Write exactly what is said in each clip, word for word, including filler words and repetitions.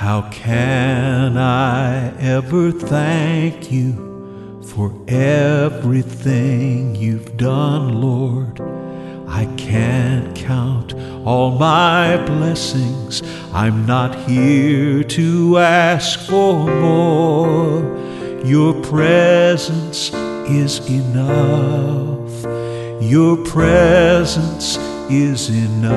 How can I ever thank you for everything you've done, Lord? I can't count all my blessings. I'm not here to ask for more. Your presence is enough. Your presence is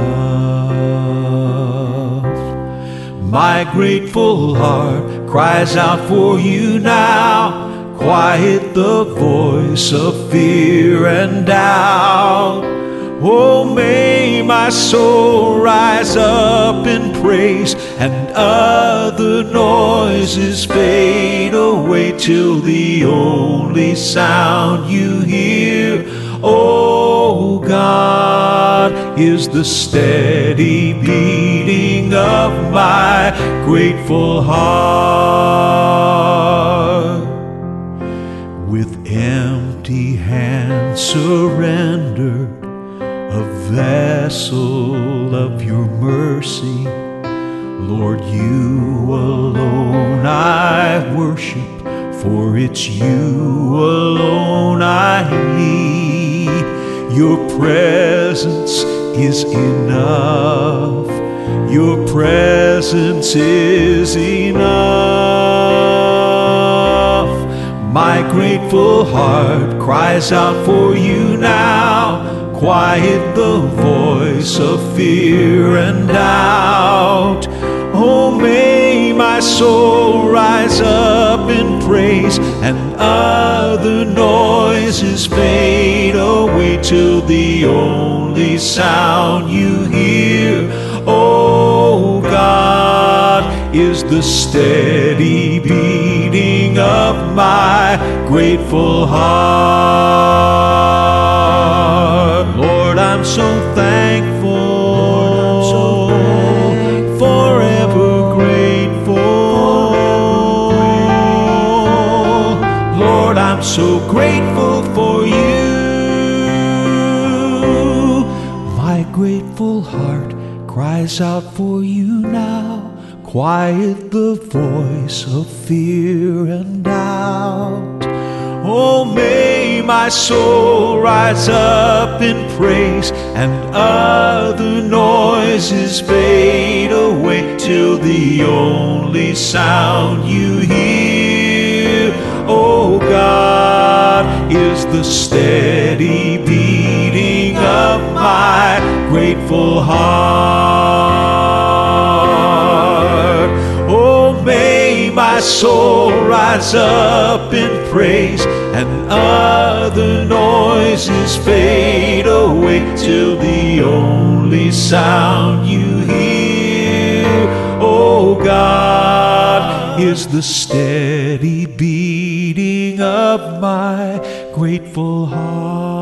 enough. My grateful heart cries out for you now. Quiet the voice of fear and doubt. Oh, may my soul rise up in praise and other noises fade away till the only sound you hear, oh God, is the steady beating of my grateful heart. With empty hands surrendered, a vessel of your mercy, Lord, you alone I worship, for it's you alone I need. Your presence is enough. Your presence is enough. My grateful heart cries out for you now. Quiet the voice of fear and doubt. Oh, may my soul rise up in praise and other noises fade away till the only sound you hear, oh God, is the steady beating of my grateful heart. Lord, I'm so thankful, Lord, I'm so thankful, forever grateful. Lord, I'm so grateful for you. My grateful heart cries out for you now. Quiet the voice of fear and doubt. Oh, may my soul rise up in praise and other noises fade away till the only sound you hear, oh God, is the steady beating of my grateful heart. Oh, may my soul rise up in praise and other noises fade away till the only sound you hear, oh God, is the steady beating of my grateful heart.